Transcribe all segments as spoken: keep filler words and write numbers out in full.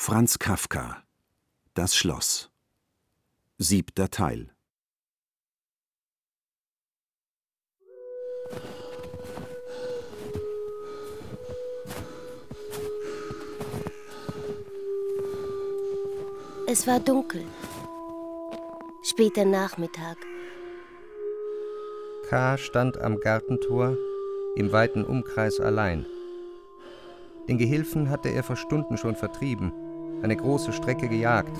Franz Kafka: Das Schloss. Siebter Teil. Es war dunkel. Später Nachmittag. K. stand am Gartentor im weiten Umkreis allein. Den Gehilfen hatte er vor Stunden schon vertrieben, eine große Strecke gejagt.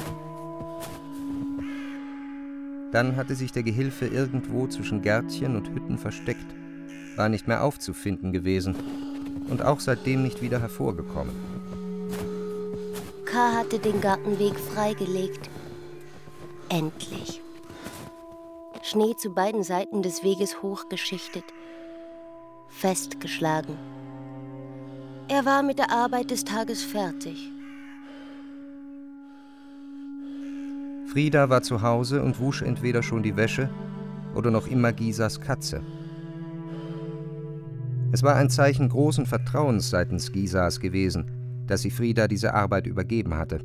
Dann hatte sich der Gehilfe irgendwo zwischen Gärtchen und Hütten versteckt, war nicht mehr aufzufinden gewesen und auch seitdem nicht wieder hervorgekommen. K. hatte den Gartenweg freigelegt. Endlich. Schnee zu beiden Seiten des Weges hochgeschichtet, festgeschlagen. Er war mit der Arbeit des Tages fertig. Frieda war zu Hause und wusch entweder schon die Wäsche oder noch immer Gisas Katze. Es war ein Zeichen großen Vertrauens seitens Gisas gewesen, dass sie Frieda diese Arbeit übergeben hatte.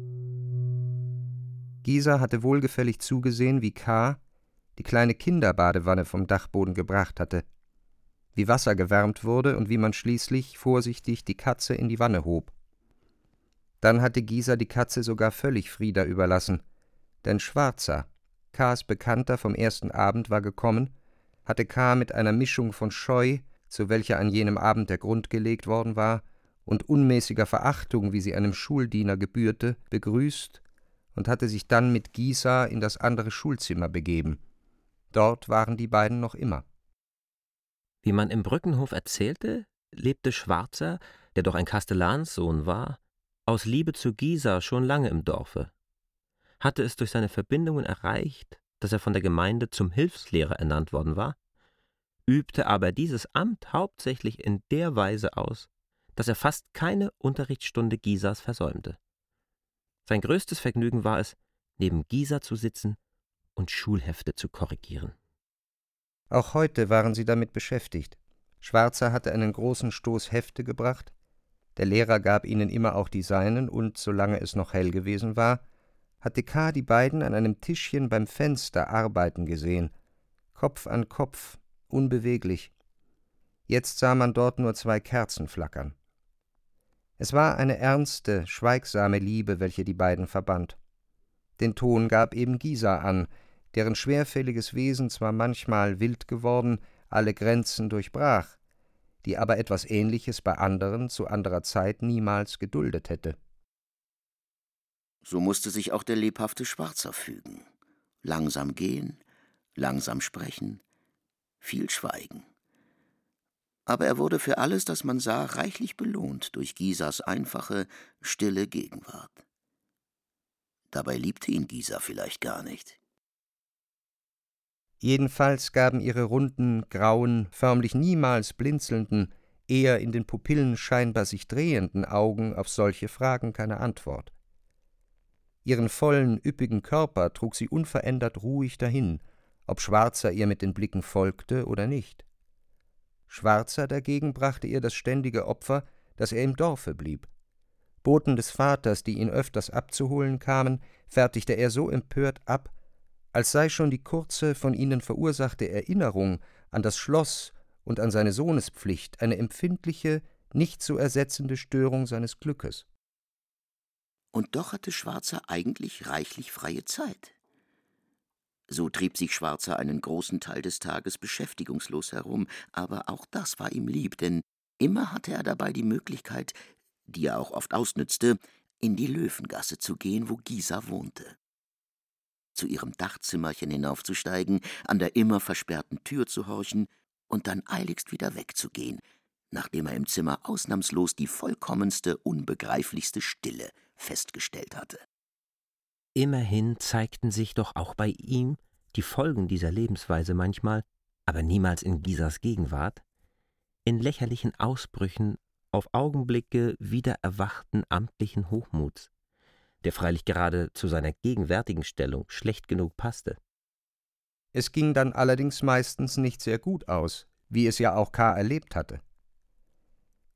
Gisa hatte wohlgefällig zugesehen, wie K. die kleine Kinderbadewanne vom Dachboden gebracht hatte, wie Wasser gewärmt wurde und wie man schließlich vorsichtig die Katze in die Wanne hob. Dann hatte Gisa die Katze sogar völlig Frieda überlassen, denn Schwarzer, K.s Bekannter vom ersten Abend, war gekommen, hatte K. mit einer Mischung von Scheu, zu welcher an jenem Abend der Grund gelegt worden war, und unmäßiger Verachtung, wie sie einem Schuldiener gebührte, begrüßt und hatte sich dann mit Gisa in das andere Schulzimmer begeben. Dort waren die beiden noch immer. Wie man im Brückenhof erzählte, lebte Schwarzer, der doch ein Kastellanssohn war, aus Liebe zu Gisa schon lange im Dorfe, hatte es durch seine Verbindungen erreicht, dass er von der Gemeinde zum Hilfslehrer ernannt worden war, übte aber dieses Amt hauptsächlich in der Weise aus, dass er fast keine Unterrichtsstunde Gisas versäumte. Sein größtes Vergnügen war es, neben Gisa zu sitzen und Schulhefte zu korrigieren. Auch heute waren sie damit beschäftigt. Schwarzer hatte einen großen Stoß Hefte gebracht, der Lehrer gab ihnen immer auch die seinen und, solange es noch hell gewesen war, hatte K. die beiden an einem Tischchen beim Fenster arbeiten gesehen, Kopf an Kopf, unbeweglich. Jetzt sah man dort nur zwei Kerzen flackern. Es war eine ernste, schweigsame Liebe, welche die beiden verband. Den Ton gab eben Gisa an, deren schwerfälliges Wesen zwar manchmal wild geworden, alle Grenzen durchbrach, die aber etwas Ähnliches bei anderen zu anderer Zeit niemals geduldet hätte. So musste sich auch der lebhafte Schwarzer fügen. Langsam gehen, langsam sprechen, viel schweigen. Aber er wurde für alles, das man sah, reichlich belohnt durch Gisas einfache, stille Gegenwart. Dabei liebte ihn Gisa vielleicht gar nicht. Jedenfalls gaben ihre runden, grauen, förmlich niemals blinzelnden, eher in den Pupillen scheinbar sich drehenden Augen auf solche Fragen keine Antwort. Ihren vollen, üppigen Körper trug sie unverändert ruhig dahin, ob Schwarzer ihr mit den Blicken folgte oder nicht. Schwarzer dagegen brachte ihr das ständige Opfer, dass er im Dorfe blieb. Boten des Vaters, die ihn öfters abzuholen kamen, fertigte er so empört ab, als sei schon die kurze, von ihnen verursachte Erinnerung an das Schloss und an seine Sohnespflicht eine empfindliche, nicht zu ersetzende Störung seines Glückes. Und doch hatte Schwarzer eigentlich reichlich freie Zeit. So trieb sich Schwarzer einen großen Teil des Tages beschäftigungslos herum, aber auch das war ihm lieb, denn immer hatte er dabei die Möglichkeit, die er auch oft ausnützte, in die Löwengasse zu gehen, wo Gisa wohnte. Zu ihrem Dachzimmerchen hinaufzusteigen, an der immer versperrten Tür zu horchen und dann eiligst wieder wegzugehen, nachdem er im Zimmer ausnahmslos die vollkommenste, unbegreiflichste Stille festgestellt hatte. Immerhin zeigten sich doch auch bei ihm die Folgen dieser Lebensweise manchmal, aber niemals in Gisas Gegenwart, in lächerlichen Ausbrüchen auf Augenblicke wieder erwachten amtlichen Hochmuts, der freilich gerade zu seiner gegenwärtigen Stellung schlecht genug passte. Es ging dann allerdings meistens nicht sehr gut aus, wie es ja auch K. erlebt hatte.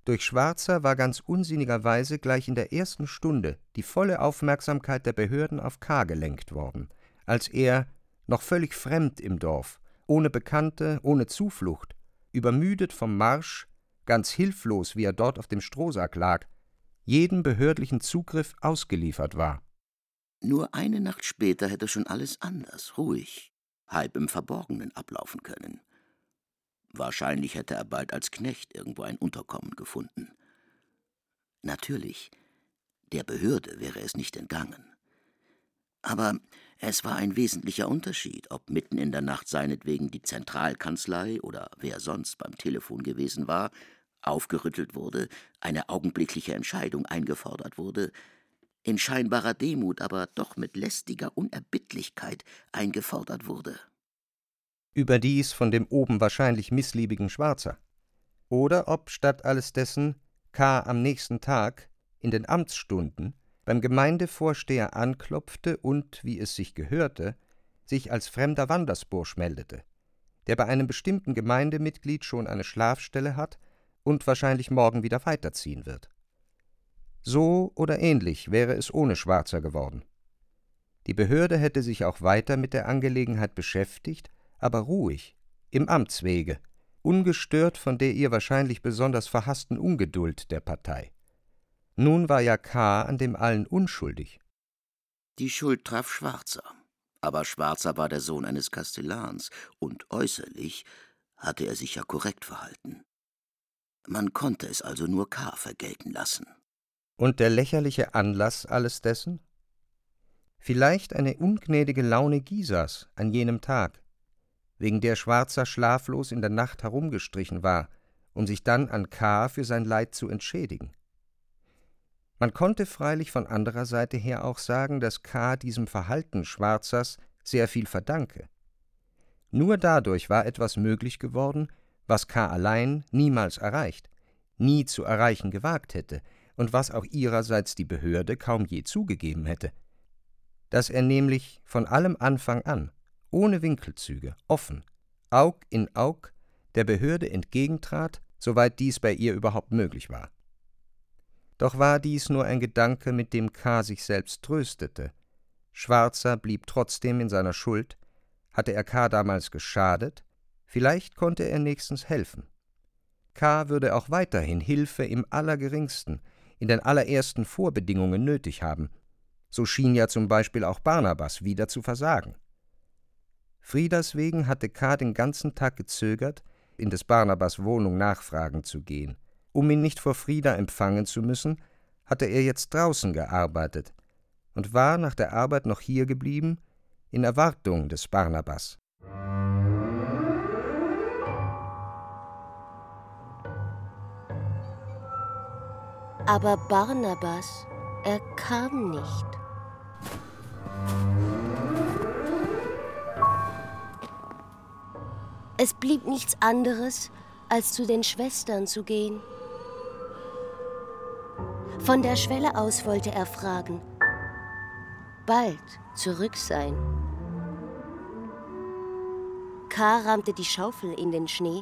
Durch Schwarzer war ganz unsinnigerweise gleich in der ersten Stunde die volle Aufmerksamkeit der Behörden auf K. gelenkt worden, als er, noch völlig fremd im Dorf, ohne Bekannte, ohne Zuflucht, übermüdet vom Marsch, ganz hilflos, wie er dort auf dem Strohsack lag, jedem behördlichen Zugriff ausgeliefert war. Nur eine Nacht später hätte schon alles anders, ruhig, halb im Verborgenen ablaufen können. Wahrscheinlich hätte er bald als Knecht irgendwo ein Unterkommen gefunden. Natürlich, der Behörde wäre es nicht entgangen. Aber es war ein wesentlicher Unterschied, ob mitten in der Nacht seinetwegen die Zentralkanzlei oder wer sonst beim Telefon gewesen war, aufgerüttelt wurde, eine augenblickliche Entscheidung eingefordert wurde, in scheinbarer Demut, aber doch mit lästiger Unerbittlichkeit eingefordert wurde. Überdies von dem oben wahrscheinlich missliebigen Schwarzer. Oder ob statt alles dessen K. am nächsten Tag, in den Amtsstunden, beim Gemeindevorsteher anklopfte und, wie es sich gehörte, sich als fremder Wandersbursch meldete, der bei einem bestimmten Gemeindemitglied schon eine Schlafstelle hat und wahrscheinlich morgen wieder weiterziehen wird. So oder ähnlich wäre es ohne Schwarzer geworden. Die Behörde hätte sich auch weiter mit der Angelegenheit beschäftigt, aber ruhig, im Amtswege, ungestört von der ihr wahrscheinlich besonders verhassten Ungeduld der Partei. Nun war ja K. an dem allen unschuldig. Die Schuld traf Schwarzer, aber Schwarzer war der Sohn eines Kastellans, und äußerlich hatte er sich ja korrekt verhalten. Man konnte es also nur K. vergelten lassen. Und der lächerliche Anlass alles dessen? Vielleicht eine ungnädige Laune Gisas an jenem Tag, wegen der Schwarzer schlaflos in der Nacht herumgestrichen war, um sich dann an K. für sein Leid zu entschädigen. Man konnte freilich von anderer Seite her auch sagen, dass K. diesem Verhalten Schwarzers sehr viel verdanke. Nur dadurch war etwas möglich geworden, was K. allein niemals erreicht, nie zu erreichen gewagt hätte und was auch ihrerseits die Behörde kaum je zugegeben hätte. Dass er nämlich von allem Anfang an, ohne Winkelzüge, offen, Aug in Aug, der Behörde entgegentrat, soweit dies bei ihr überhaupt möglich war. Doch war dies nur ein Gedanke, mit dem K. sich selbst tröstete. Schwarzer blieb trotzdem in seiner Schuld. Hatte er K. damals geschadet? Vielleicht konnte er nächstens helfen. K. würde auch weiterhin Hilfe im Allergeringsten, in den allerersten Vorbedingungen nötig haben. So schien ja zum Beispiel auch Barnabas wieder zu versagen. Friedas wegen hatte K. den ganzen Tag gezögert, in des Barnabas Wohnung nachfragen zu gehen. Um ihn nicht vor Frieda empfangen zu müssen, hatte er jetzt draußen gearbeitet und war nach der Arbeit noch hier geblieben, in Erwartung des Barnabas. Aber Barnabas, er kam nicht. Es blieb nichts anderes, als zu den Schwestern zu gehen. Von der Schwelle aus wollte er fragen, bald zurück sein. K. rammte die Schaufel in den Schnee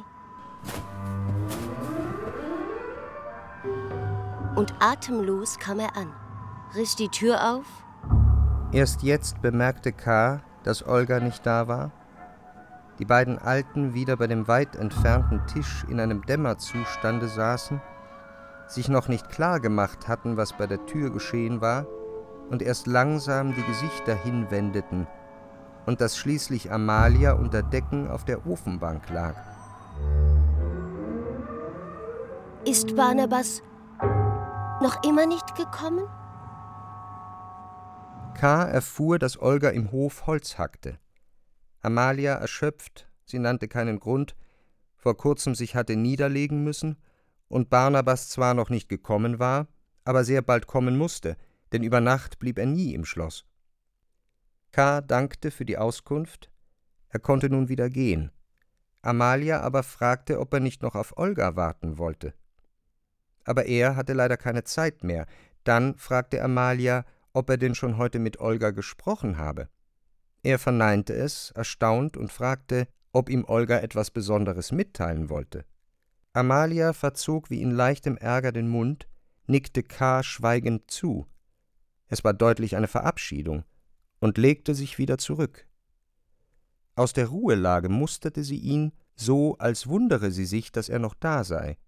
und atemlos kam er an, riss die Tür auf. Erst jetzt bemerkte K., dass Olga nicht da war. Die beiden Alten wieder bei dem weit entfernten Tisch in einem Dämmerzustande saßen, sich noch nicht klar gemacht hatten, was bei der Tür geschehen war, und erst langsam die Gesichter hinwendeten, und dass schließlich Amalia unter Decken auf der Ofenbank lag. Ist Barnabas noch immer nicht gekommen? K. erfuhr, dass Olga im Hof Holz hackte. Amalia erschöpft, sie nannte keinen Grund, vor kurzem sich hatte niederlegen müssen, und Barnabas zwar noch nicht gekommen war, aber sehr bald kommen musste, denn über Nacht blieb er nie im Schloss. K. dankte für die Auskunft, er konnte nun wieder gehen. Amalia aber fragte, ob er nicht noch auf Olga warten wollte. Aber er hatte leider keine Zeit mehr. Dann fragte Amalia, ob er denn schon heute mit Olga gesprochen habe. Er verneinte es, erstaunt, und fragte, ob ihm Olga etwas Besonderes mitteilen wollte. Amalia verzog wie in leichtem Ärger den Mund, nickte K. schweigend zu. Es war deutlich eine Verabschiedung, und legte sich wieder zurück. Aus der Ruhelage musterte sie ihn, so als wundere sie sich, dass er noch da sei.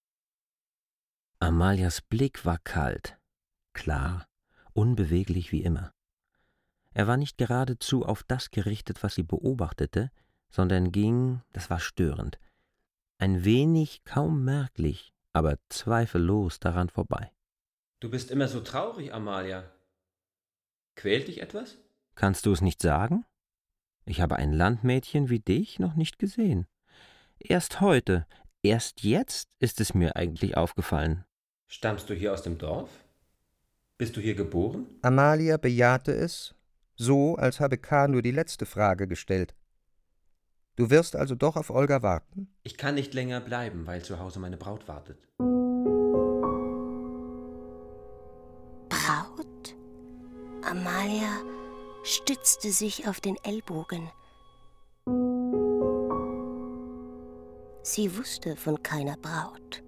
Amalias Blick war kalt, klar, unbeweglich wie immer. Er war nicht geradezu auf das gerichtet, was sie beobachtete, sondern ging, das war störend, ein wenig kaum merklich, aber zweifellos daran vorbei. »Du bist immer so traurig, Amalia. Quält dich etwas? Kannst du es nicht sagen? Ich habe ein Landmädchen wie dich noch nicht gesehen. Erst heute, erst jetzt ist es mir eigentlich aufgefallen. Stammst du hier aus dem Dorf? Bist du hier geboren?« Amalia bejahte es, so als habe K. nur die letzte Frage gestellt. »Du wirst also doch auf Olga warten?« »Ich kann nicht länger bleiben, weil zu Hause meine Braut wartet.« Braut? Amalia stützte sich auf den Ellbogen. Sie wusste von keiner Braut.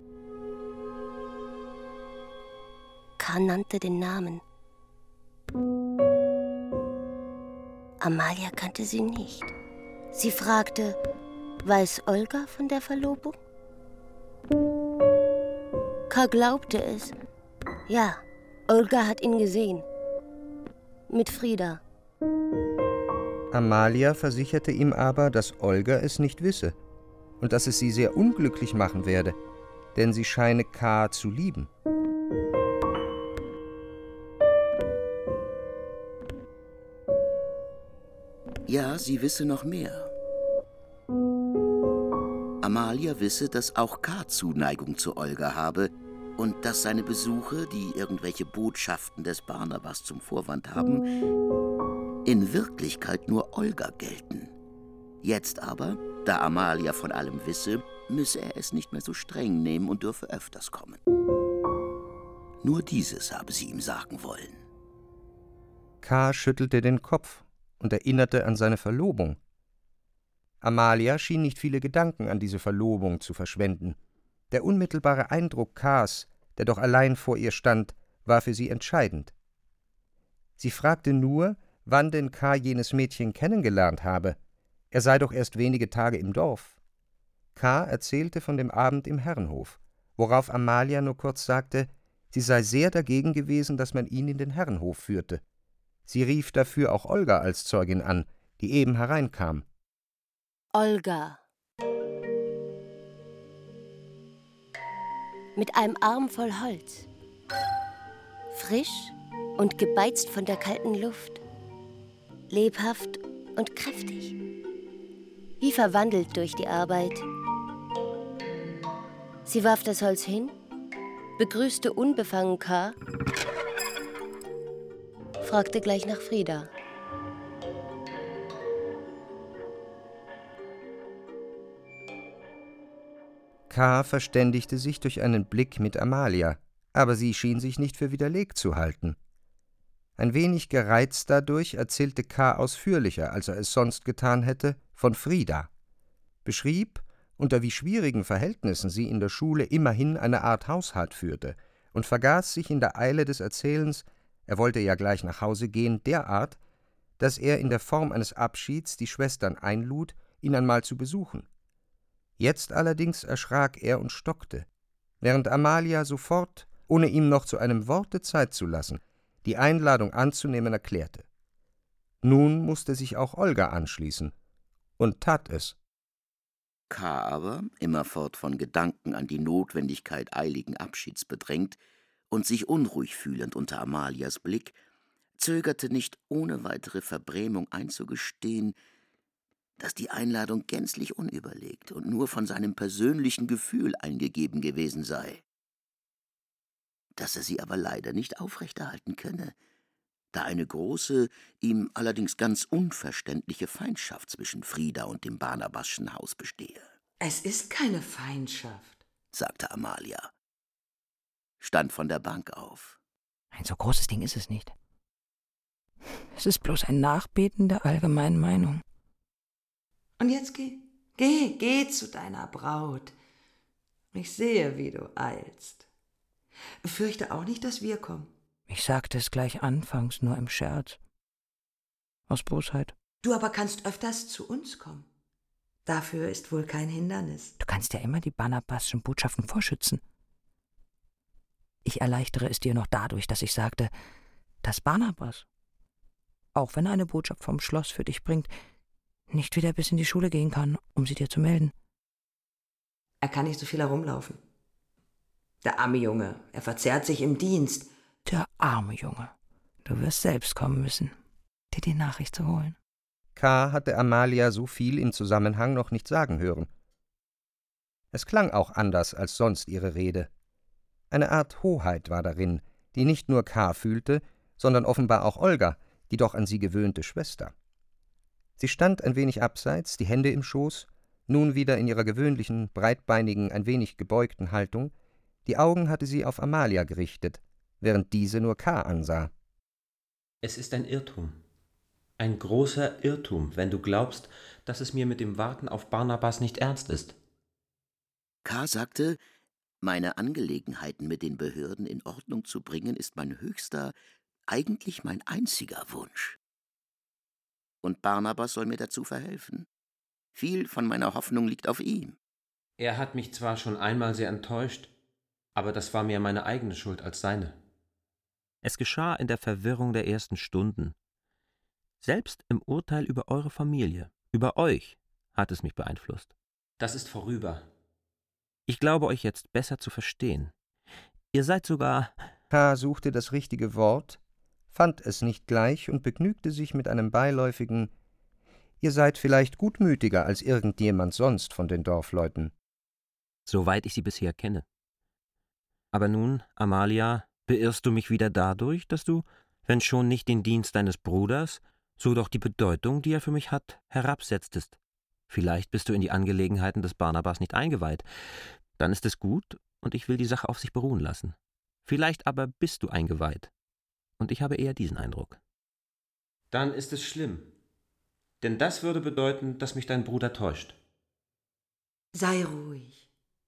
K. nannte den Namen. Amalia kannte sie nicht. Sie fragte, weiß Olga von der Verlobung? K. glaubte es. Ja, Olga hat ihn gesehen. Mit Frieda. Amalia versicherte ihm aber, dass Olga es nicht wisse und dass es sie sehr unglücklich machen werde, denn sie scheine K. zu lieben. Ja, sie wisse noch mehr. Amalia wisse, dass auch K. Zuneigung zu Olga habe und dass seine Besuche, die irgendwelche Botschaften des Barnabas zum Vorwand haben, in Wirklichkeit nur Olga gelten. Jetzt aber, da Amalia von allem wisse, müsse er es nicht mehr so streng nehmen und dürfe öfters kommen. Nur dieses habe sie ihm sagen wollen. K. schüttelte den Kopf und erinnerte an seine Verlobung. Amalia schien nicht viele Gedanken an diese Verlobung zu verschwenden. Der unmittelbare Eindruck K.s, der doch allein vor ihr stand, war für sie entscheidend. Sie fragte nur, wann denn K. jenes Mädchen kennengelernt habe. Er sei doch erst wenige Tage im Dorf. K. erzählte von dem Abend im Herrenhof, worauf Amalia nur kurz sagte, sie sei sehr dagegen gewesen, dass man ihn in den Herrenhof führte. Sie rief dafür auch Olga als Zeugin an, die eben hereinkam. Olga. Mit einem Arm voll Holz. Frisch und gebeizt von der kalten Luft. Lebhaft und kräftig. Wie verwandelt durch die Arbeit. Sie warf das Holz hin, begrüßte unbefangen K., fragte gleich nach Frieda. K. verständigte sich durch einen Blick mit Amalia, aber sie schien sich nicht für widerlegt zu halten. Ein wenig gereizt dadurch erzählte K. ausführlicher, als er es sonst getan hätte, von Frieda, beschrieb, unter wie schwierigen Verhältnissen sie in der Schule immerhin eine Art Haushalt führte und vergaß sich in der Eile des Erzählens, er wollte ja gleich nach Hause gehen, derart, dass er in der Form eines Abschieds die Schwestern einlud, ihn einmal zu besuchen. Jetzt allerdings erschrak er und stockte, während Amalia sofort, ohne ihm noch zu einem Worte Zeit zu lassen, die Einladung anzunehmen erklärte. Nun musste sich auch Olga anschließen und tat es. K. aber, immerfort von Gedanken an die Notwendigkeit eiligen Abschieds bedrängt und sich unruhig fühlend unter Amalias Blick, zögerte nicht ohne weitere Verbrämung einzugestehen, dass die Einladung gänzlich unüberlegt und nur von seinem persönlichen Gefühl eingegeben gewesen sei. Dass er sie aber leider nicht aufrechterhalten könne, da eine große, ihm allerdings ganz unverständliche Feindschaft zwischen Frieda und dem Barnabaschen Haus bestehe. »Es ist keine Feindschaft«, sagte Amalia, stand von der Bank auf. »Ein so großes Ding ist es nicht. Es ist bloß ein Nachbeten der allgemeinen Meinung. Und jetzt geh, geh, geh zu deiner Braut. Ich sehe, wie du eilst. Fürchte auch nicht, dass wir kommen. Ich sagte es gleich anfangs, nur im Scherz. Aus Bosheit. Du aber kannst öfters zu uns kommen. Dafür ist wohl kein Hindernis. Du kannst ja immer die Barnabasschen Botschaften vorschützen. Ich erleichtere es dir noch dadurch, dass ich sagte, dass Barnabas, auch wenn er eine Botschaft vom Schloss für dich bringt, nicht wieder bis in die Schule gehen kann, um sie dir zu melden. Er kann nicht so viel herumlaufen. Der arme Junge, er verzehrt sich im Dienst. Der arme Junge. Du wirst selbst kommen müssen, dir die Nachricht zu holen. K. hatte Amalia so viel im Zusammenhang noch nicht sagen hören. Es klang auch anders als sonst ihre Rede. Eine Art Hoheit war darin, die nicht nur K. fühlte, sondern offenbar auch Olga, die doch an sie gewöhnte Schwester. Sie stand ein wenig abseits, die Hände im Schoß, nun wieder in ihrer gewöhnlichen, breitbeinigen, ein wenig gebeugten Haltung. Die Augen hatte sie auf Amalia gerichtet, während diese nur K. ansah. Es ist ein Irrtum. Ein großer Irrtum, wenn du glaubst, dass es mir mit dem Warten auf Barnabas nicht ernst ist. K. sagte, meine Angelegenheiten mit den Behörden in Ordnung zu bringen, ist mein höchster, eigentlich mein einziger Wunsch. Und Barnabas soll mir dazu verhelfen. Viel von meiner Hoffnung liegt auf ihm. Er hat mich zwar schon einmal sehr enttäuscht, aber das war mehr meine eigene Schuld als seine. Es geschah in der Verwirrung der ersten Stunden. Selbst im Urteil über eure Familie, über euch, hat es mich beeinflusst. Das ist vorüber. Ich glaube, euch jetzt besser zu verstehen. Ihr seid sogar... K. suchte das richtige Wort, fand es nicht gleich und begnügte sich mit einem beiläufigen »Ihr seid vielleicht gutmütiger als irgendjemand sonst von den Dorfleuten.« Soweit ich sie bisher kenne. Aber nun, Amalia, beirrst du mich wieder dadurch, dass du, wenn schon nicht den Dienst deines Bruders, so doch die Bedeutung, die er für mich hat, herabsetztest. Vielleicht bist du in die Angelegenheiten des Barnabas nicht eingeweiht. Dann ist es gut, und ich will die Sache auf sich beruhen lassen. Vielleicht aber bist du eingeweiht. Und ich habe eher diesen Eindruck. Dann ist es schlimm. Denn das würde bedeuten, dass mich dein Bruder täuscht. Sei ruhig.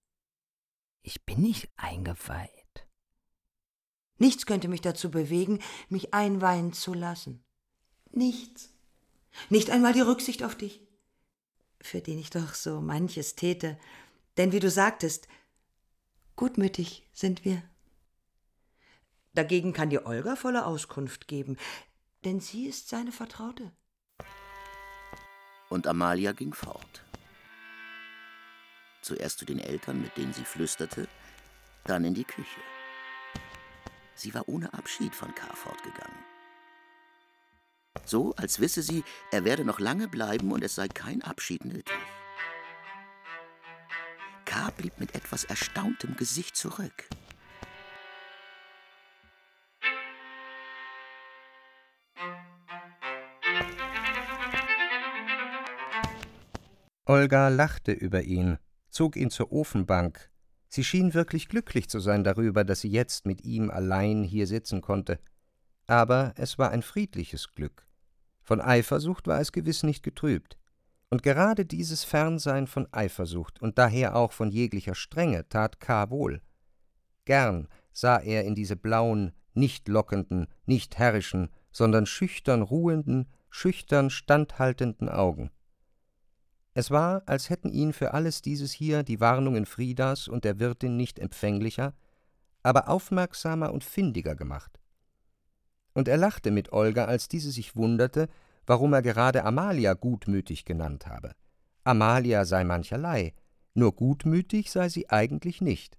Ich bin nicht eingeweiht. Nichts könnte mich dazu bewegen, mich einweihen zu lassen. Nichts. Nicht einmal die Rücksicht auf dich, für den ich doch so manches täte. Denn wie du sagtest, gutmütig sind wir. Dagegen kann dir Olga volle Auskunft geben, denn sie ist seine Vertraute. Und Amalia ging fort. Zuerst zu den Eltern, mit denen sie flüsterte, dann in die Küche. Sie war ohne Abschied von K. fortgegangen. So, als wisse sie, er werde noch lange bleiben und es sei kein Abschied nötig. K. blieb mit etwas erstauntem Gesicht zurück. Olga lachte über ihn, zog ihn zur Ofenbank. Sie schien wirklich glücklich zu sein darüber, dass sie jetzt mit ihm allein hier sitzen konnte. Aber es war ein friedliches Glück. Von Eifersucht war es gewiss nicht getrübt. Und gerade dieses Fernsein von Eifersucht und daher auch von jeglicher Strenge tat K. wohl. Gern sah er in diese blauen, nicht lockenden, nicht herrischen, sondern schüchtern ruhenden, schüchtern standhaltenden Augen. Es war, als hätten ihn für alles dieses hier die Warnungen Friedas und der Wirtin nicht empfänglicher, aber aufmerksamer und findiger gemacht. Und er lachte mit Olga, als diese sich wunderte, warum er gerade Amalia gutmütig genannt habe. Amalia sei mancherlei, nur gutmütig sei sie eigentlich nicht.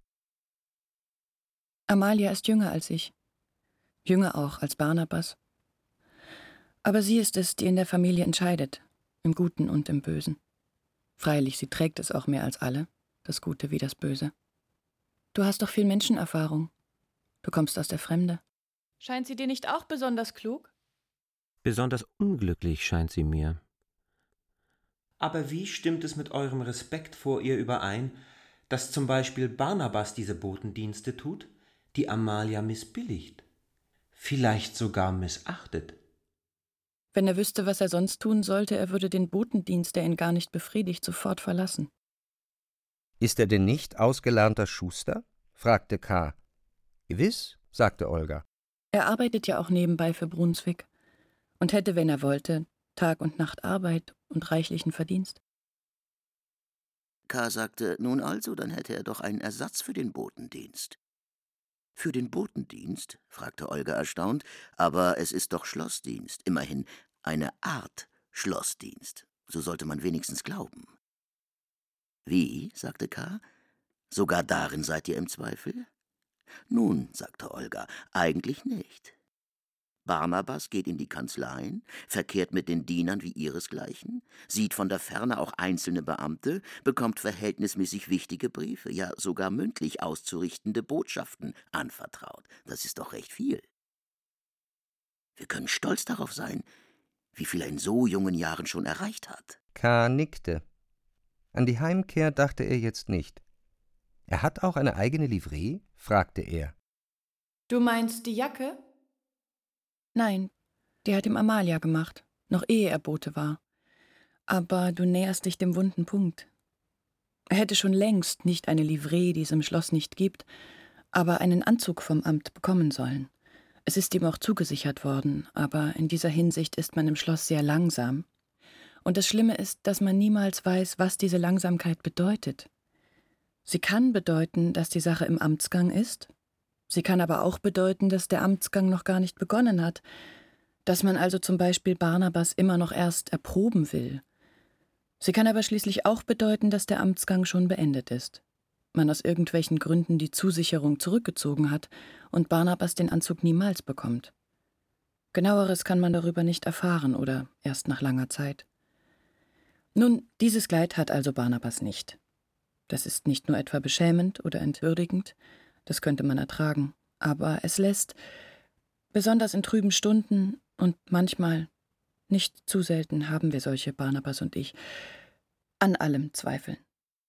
Amalia ist jünger als ich, jünger auch als Barnabas. Aber sie ist es, die in der Familie entscheidet, im Guten und im Bösen. Freilich, sie trägt es auch mehr als alle, das Gute wie das Böse. Du hast doch viel Menschenerfahrung. Du kommst aus der Fremde. Scheint sie dir nicht auch besonders klug? Besonders unglücklich scheint sie mir. Aber wie stimmt es mit eurem Respekt vor ihr überein, dass zum Beispiel Barnabas diese Botendienste tut, die Amalia missbilligt, vielleicht sogar missachtet? Wenn er wüsste, was er sonst tun sollte, er würde den Botendienst, der ihn gar nicht befriedigt, sofort verlassen. »Ist er denn nicht ausgelernter Schuster?« fragte K. »Gewiss«, sagte Olga. Er arbeitet ja auch nebenbei für Brunswick und hätte, wenn er wollte, Tag und Nacht Arbeit und reichlichen Verdienst. K. sagte, nun also, dann hätte er doch einen Ersatz für den Botendienst. »Für den Botendienst?« fragte Olga erstaunt, »aber es ist doch Schlossdienst, immerhin eine Art Schlossdienst. So sollte man wenigstens glauben.« »Wie?« sagte K., »sogar darin seid ihr im Zweifel?« »Nun«, sagte Olga, »eigentlich nicht. Barnabas geht in die Kanzleien, verkehrt mit den Dienern wie ihresgleichen, sieht von der Ferne auch einzelne Beamte, bekommt verhältnismäßig wichtige Briefe, ja sogar mündlich auszurichtende Botschaften anvertraut. Das ist doch recht viel. Wir können stolz darauf sein, wie viel er in so jungen Jahren schon erreicht hat.« K. nickte. An die Heimkehr dachte er jetzt nicht. »Er hat auch eine eigene Livree?« fragte er. Du meinst die Jacke? Nein, die hat ihm Amalia gemacht, noch ehe er Bote war. Aber du näherst dich dem wunden Punkt. Er hätte schon längst nicht eine Livree, die es im Schloss nicht gibt, aber einen Anzug vom Amt bekommen sollen. Es ist ihm auch zugesichert worden, aber in dieser Hinsicht ist man im Schloss sehr langsam. Und das Schlimme ist, dass man niemals weiß, was diese Langsamkeit bedeutet. Sie kann bedeuten, dass die Sache im Amtsgang ist. Sie kann aber auch bedeuten, dass der Amtsgang noch gar nicht begonnen hat, dass man also zum Beispiel Barnabas immer noch erst erproben will. Sie kann aber schließlich auch bedeuten, dass der Amtsgang schon beendet ist, man aus irgendwelchen Gründen die Zusicherung zurückgezogen hat und Barnabas den Anzug niemals bekommt. Genaueres kann man darüber nicht erfahren oder erst nach langer Zeit. Nun, dieses Kleid hat also Barnabas nicht. Das ist nicht nur etwa beschämend oder entwürdigend, das könnte man ertragen, aber es lässt, besonders in trüben Stunden und manchmal, nicht zu selten haben wir solche, Barnabas und ich, an allem zweifeln.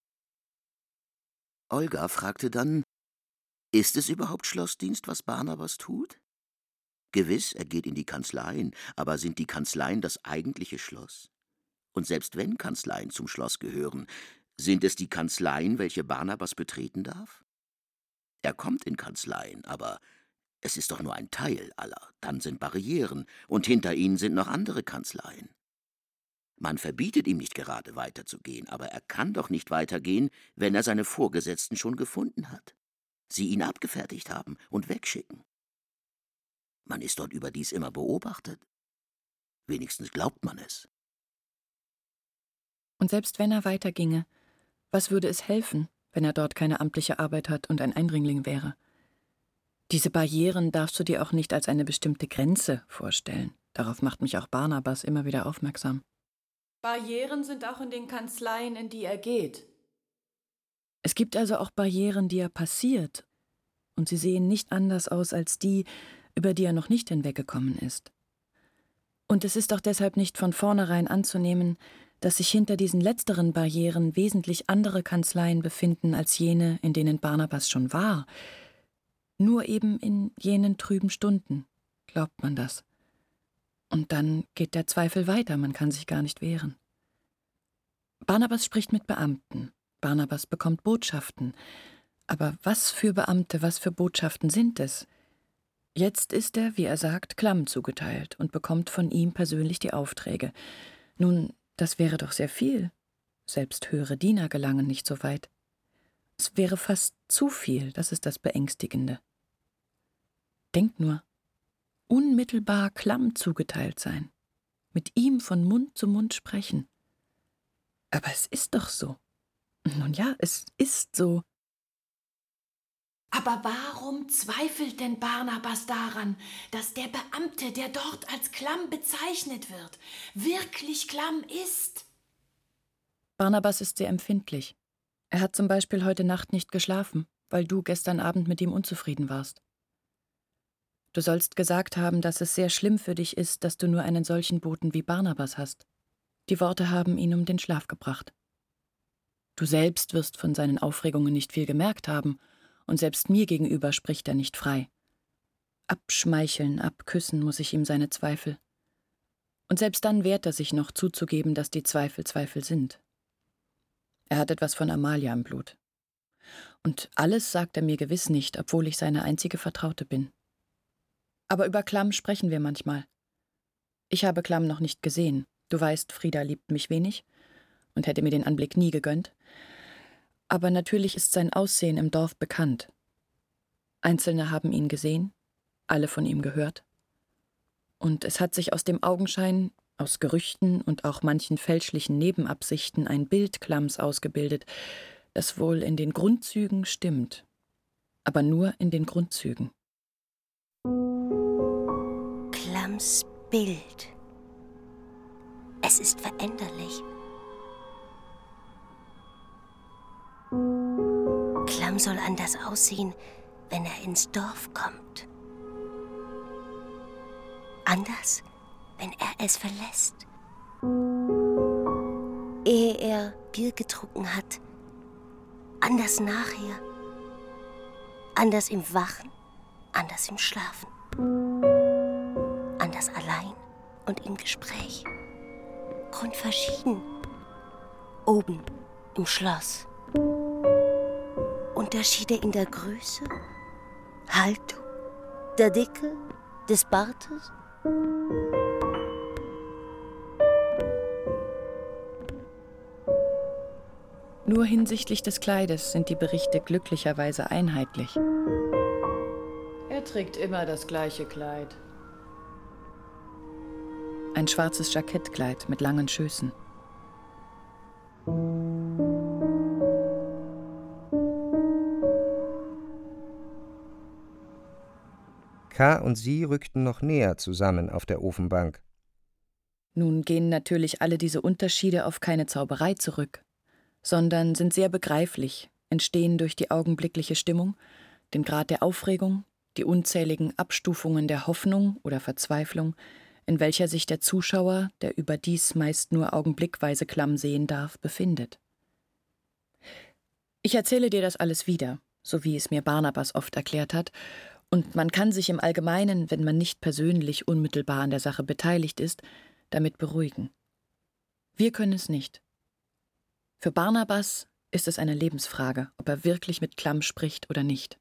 Olga fragte dann, ist es überhaupt Schlossdienst, was Barnabas tut? Gewiss, er geht in die Kanzleien, aber sind die Kanzleien das eigentliche Schloss? Und selbst wenn Kanzleien zum Schloss gehören, sind es die Kanzleien, welche Barnabas betreten darf? Er kommt in Kanzleien, aber es ist doch nur ein Teil aller. Dann sind Barrieren, und hinter ihnen sind noch andere Kanzleien. Man verbietet ihm nicht gerade weiterzugehen, aber er kann doch nicht weitergehen, wenn er seine Vorgesetzten schon gefunden hat, sie ihn abgefertigt haben und wegschicken. Man ist dort überdies immer beobachtet. Wenigstens glaubt man es. Und selbst wenn er weiterginge, was würde es helfen, wenn er dort keine amtliche Arbeit hat und ein Eindringling wäre? Diese Barrieren darfst du dir auch nicht als eine bestimmte Grenze vorstellen. Darauf macht mich auch Barnabas immer wieder aufmerksam. Barrieren sind auch in den Kanzleien, in die er geht. Es gibt also auch Barrieren, die er passiert, und sie sehen nicht anders aus als die, über die er noch nicht hinweggekommen ist. Und es ist auch deshalb nicht von vornherein anzunehmen, dass sich hinter diesen letzteren Barrieren wesentlich andere Kanzleien befinden als jene, in denen Barnabas schon war. Nur eben in jenen trüben Stunden glaubt man das. Und dann geht der Zweifel weiter, man kann sich gar nicht wehren. Barnabas spricht mit Beamten, Barnabas bekommt Botschaften. Aber was für Beamte, was für Botschaften sind es? Jetzt ist er, wie er sagt, Klamm zugeteilt und bekommt von ihm persönlich die Aufträge. Nun, das wäre doch sehr viel. Selbst höhere Diener gelangen nicht so weit. Es wäre fast zu viel, das ist das Beängstigende. Denk nur, unmittelbar Klamm zugeteilt sein, mit ihm von Mund zu Mund sprechen. Aber es ist doch so. Nun ja, es ist so. Aber warum zweifelt denn Barnabas daran, dass der Beamte, der dort als Klamm bezeichnet wird, wirklich Klamm ist? Barnabas ist sehr empfindlich. Er hat zum Beispiel heute Nacht nicht geschlafen, weil du gestern Abend mit ihm unzufrieden warst. Du sollst gesagt haben, dass es sehr schlimm für dich ist, dass du nur einen solchen Boten wie Barnabas hast. Die Worte haben ihn um den Schlaf gebracht. Du selbst wirst von seinen Aufregungen nicht viel gemerkt haben, und selbst mir gegenüber spricht er nicht frei. Abschmeicheln, abküssen muss ich ihm seine Zweifel. Und selbst dann wehrt er sich noch zuzugeben, dass die Zweifel Zweifel sind. Er hat etwas von Amalia im Blut. Und alles sagt er mir gewiss nicht, obwohl ich seine einzige Vertraute bin. Aber über Klamm sprechen wir manchmal. Ich habe Klamm noch nicht gesehen. Du weißt, Frieda liebt mich wenig und hätte mir den Anblick nie gegönnt. Aber natürlich ist sein Aussehen im Dorf bekannt. Einzelne haben ihn gesehen, alle von ihm gehört. Und es hat sich aus dem Augenschein, aus Gerüchten und auch manchen fälschlichen Nebenabsichten ein Bild Klamms ausgebildet, das wohl in den Grundzügen stimmt, aber nur in den Grundzügen. Klamms Bild. Es ist veränderlich. Klamm soll anders aussehen, wenn er ins Dorf kommt. Anders, wenn er es verlässt. Ehe er Bier getrunken hat. Anders nachher. Anders im Wachen, anders im Schlafen. Anders allein und im Gespräch. Grundverschieden. Oben im Schloss. Unterschiede in der Größe, Haltung, der Dicke, des Bartes. Nur hinsichtlich des Kleides sind die Berichte glücklicherweise einheitlich. Er trägt immer das gleiche Kleid. Ein schwarzes Jackettkleid mit langen Schößen. K. und sie rückten noch näher zusammen auf der Ofenbank. Nun gehen natürlich alle diese Unterschiede auf keine Zauberei zurück, sondern sind sehr begreiflich, entstehen durch die augenblickliche Stimmung, den Grad der Aufregung, die unzähligen Abstufungen der Hoffnung oder Verzweiflung, in welcher sich der Zuschauer, der überdies meist nur augenblickweise Klamm sehen darf, befindet. Ich erzähle dir das alles wieder, so wie es mir Barnabas oft erklärt hat, und man kann sich im Allgemeinen, wenn man nicht persönlich unmittelbar an der Sache beteiligt ist, damit beruhigen. Wir können es nicht. Für Barnabas ist es eine Lebensfrage, ob er wirklich mit Klamm spricht oder nicht.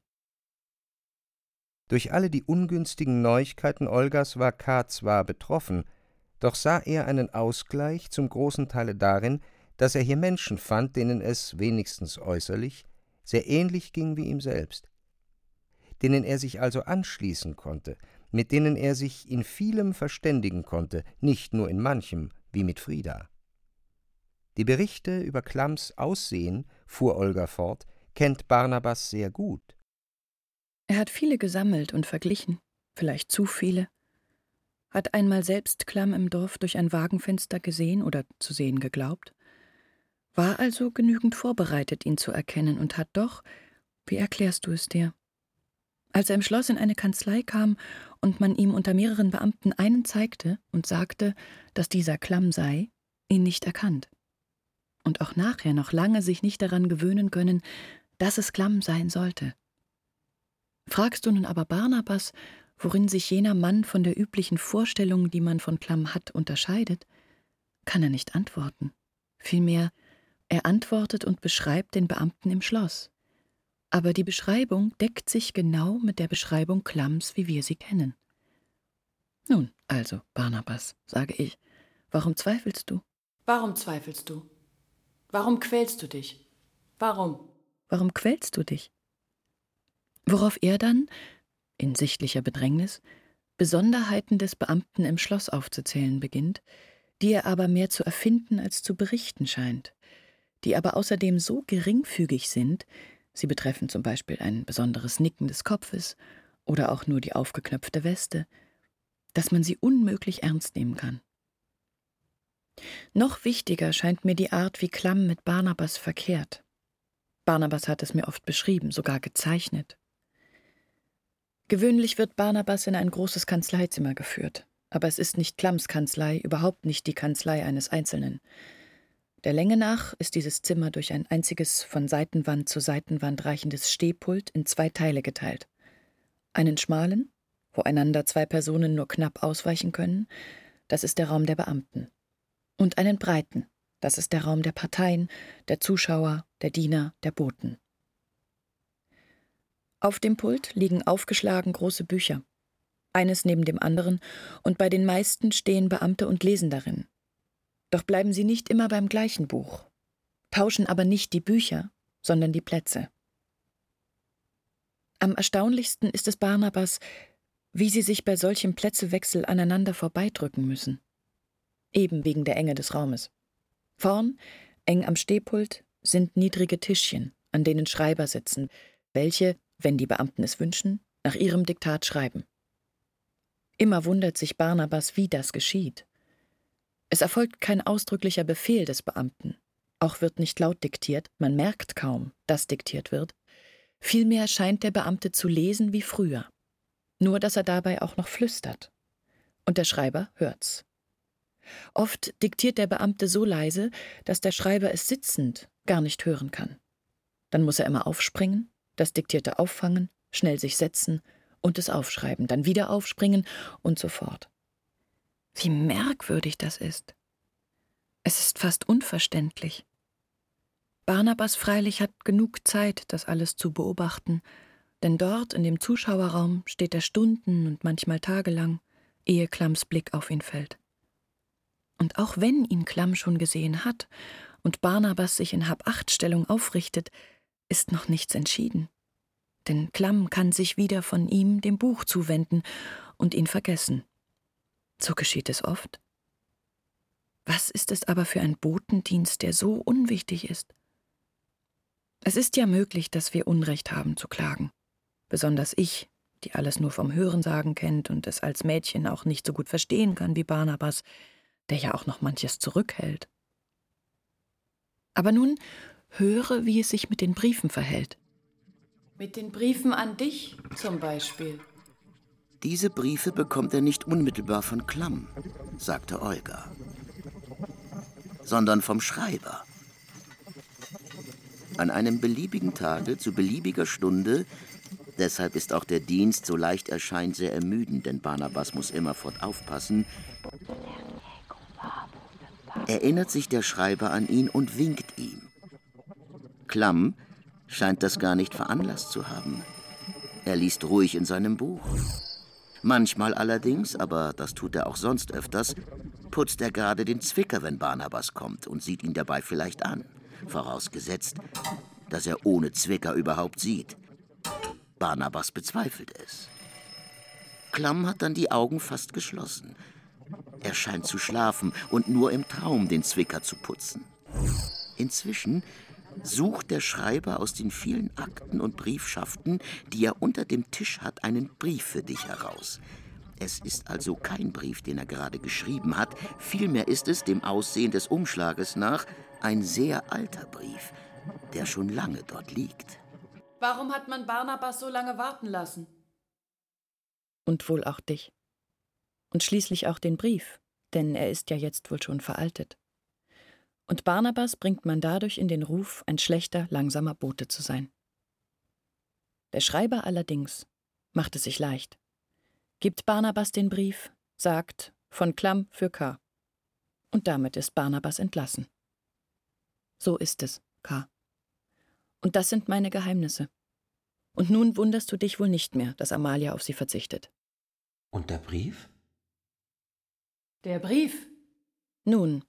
Durch alle die ungünstigen Neuigkeiten Olgas war K. zwar betroffen, doch sah er einen Ausgleich zum großen Teile darin, dass er hier Menschen fand, denen es, wenigstens äußerlich, sehr ähnlich ging wie ihm selbst, denen er sich also anschließen konnte, mit denen er sich in vielem verständigen konnte, nicht nur in manchem, wie mit Frieda. Die Berichte über Klamms Aussehen, fuhr Olga fort, kennt Barnabas sehr gut. Er hat viele gesammelt und verglichen, vielleicht zu viele, hat einmal selbst Klamm im Dorf durch ein Wagenfenster gesehen oder zu sehen geglaubt, war also genügend vorbereitet, ihn zu erkennen, und hat doch, wie erklärst du es dir? Als er im Schloss in eine Kanzlei kam und man ihm unter mehreren Beamten einen zeigte und sagte, dass dieser Klamm sei, ihn nicht erkannt. Und auch nachher noch lange sich nicht daran gewöhnen können, dass es Klamm sein sollte. Fragst du nun aber Barnabas, worin sich jener Mann von der üblichen Vorstellung, die man von Klamm hat, unterscheidet, kann er nicht antworten. Vielmehr, er antwortet und beschreibt den Beamten im Schloss. Aber die Beschreibung deckt sich genau mit der Beschreibung Klamms, wie wir sie kennen. Nun, also, Barnabas, sage ich, warum zweifelst du? Warum zweifelst du? Warum quälst du dich? Warum? Warum quälst du dich? Worauf er dann, in sichtlicher Bedrängnis, Besonderheiten des Beamten im Schloss aufzuzählen beginnt, die er aber mehr zu erfinden als zu berichten scheint, die aber außerdem so geringfügig sind, sie betreffen zum Beispiel ein besonderes Nicken des Kopfes oder auch nur die aufgeknöpfte Weste, dass man sie unmöglich ernst nehmen kann. Noch wichtiger scheint mir die Art, wie Klamm mit Barnabas verkehrt. Barnabas hat es mir oft beschrieben, sogar gezeichnet. Gewöhnlich wird Barnabas in ein großes Kanzleizimmer geführt, aber es ist nicht Klamms Kanzlei, überhaupt nicht die Kanzlei eines Einzelnen. Der Länge nach ist dieses Zimmer durch ein einziges von Seitenwand zu Seitenwand reichendes Stehpult in zwei Teile geteilt. Einen schmalen, wo einander zwei Personen nur knapp ausweichen können, das ist der Raum der Beamten. Und einen breiten, Das ist der Raum der Parteien, der Zuschauer, der Diener, der Boten. Auf dem Pult liegen aufgeschlagen große Bücher, eines neben dem anderen, und bei den meisten stehen Beamte und lesen darin. Doch bleiben sie nicht immer beim gleichen Buch, tauschen aber nicht die Bücher, sondern die Plätze. Am erstaunlichsten ist es Barnabas, wie sie sich bei solchem Plätzewechsel aneinander vorbeidrücken müssen. Eben wegen der Enge des Raumes. Vorn, eng am Stehpult, sind niedrige Tischchen, an denen Schreiber sitzen, welche, wenn die Beamten es wünschen, nach ihrem Diktat schreiben. Immer wundert sich Barnabas, wie das geschieht. Es erfolgt kein ausdrücklicher Befehl des Beamten. Auch wird nicht laut diktiert, man merkt kaum, dass diktiert wird. Vielmehr scheint der Beamte zu lesen wie früher. Nur, dass er dabei auch noch flüstert. Und der Schreiber hört's. Oft diktiert der Beamte so leise, dass der Schreiber es sitzend gar nicht hören kann. Dann muss er immer aufspringen, das Diktierte auffangen, schnell sich setzen und es aufschreiben, dann wieder aufspringen und so fort. Wie merkwürdig das ist. Es ist fast unverständlich. Barnabas freilich hat genug Zeit, das alles zu beobachten, denn dort in dem Zuschauerraum steht er Stunden und manchmal tagelang, ehe Klamms Blick auf ihn fällt. Und auch wenn ihn Klamm schon gesehen hat und Barnabas sich in Hab-Acht-Stellung aufrichtet, ist noch nichts entschieden. Denn Klamm kann sich wieder von ihm dem Buch zuwenden und ihn vergessen. So geschieht es oft. Was ist es aber für ein Botendienst, der so unwichtig ist? Es ist ja möglich, dass wir Unrecht haben zu klagen. Besonders ich, die alles nur vom Hörensagen kennt und es als Mädchen auch nicht so gut verstehen kann wie Barnabas, der ja auch noch manches zurückhält. Aber nun höre, wie es sich mit den Briefen verhält. Mit den Briefen an dich zum Beispiel. Diese Briefe bekommt er nicht unmittelbar von Klamm, sagte Olga, sondern vom Schreiber. An einem beliebigen Tage, zu beliebiger Stunde, deshalb ist auch der Dienst, so leicht erscheint, sehr ermüdend, denn Barnabas muss immerfort aufpassen, erinnert sich der Schreiber an ihn und winkt ihm. Klamm scheint das gar nicht veranlasst zu haben. Er liest ruhig in seinem Buch. Manchmal allerdings, aber das tut er auch sonst öfters, putzt er gerade den Zwicker, wenn Barnabas kommt und sieht ihn dabei vielleicht an, vorausgesetzt, dass er ohne Zwicker überhaupt sieht. Barnabas bezweifelt es. Klamm hat dann die Augen fast geschlossen. Er scheint zu schlafen und nur im Traum den Zwicker zu putzen. Inzwischen sucht der Schreiber aus den vielen Akten und Briefschaften, die er unter dem Tisch hat, einen Brief für dich heraus. Es ist also kein Brief, den er gerade geschrieben hat, vielmehr ist es, dem Aussehen des Umschlages nach, ein sehr alter Brief, der schon lange dort liegt. Warum hat man Barnabas so lange warten lassen? Und wohl auch dich. Und schließlich auch den Brief, denn er ist ja jetzt wohl schon veraltet. Und Barnabas bringt man dadurch in den Ruf, ein schlechter, langsamer Bote zu sein. Der Schreiber allerdings macht es sich leicht, gibt Barnabas den Brief, sagt von Klamm für K. Und damit ist Barnabas entlassen. So ist es, K. Und das sind meine Geheimnisse. Und nun wunderst du dich wohl nicht mehr, dass Amalia auf sie verzichtet. Und der Brief? Der Brief? Nun,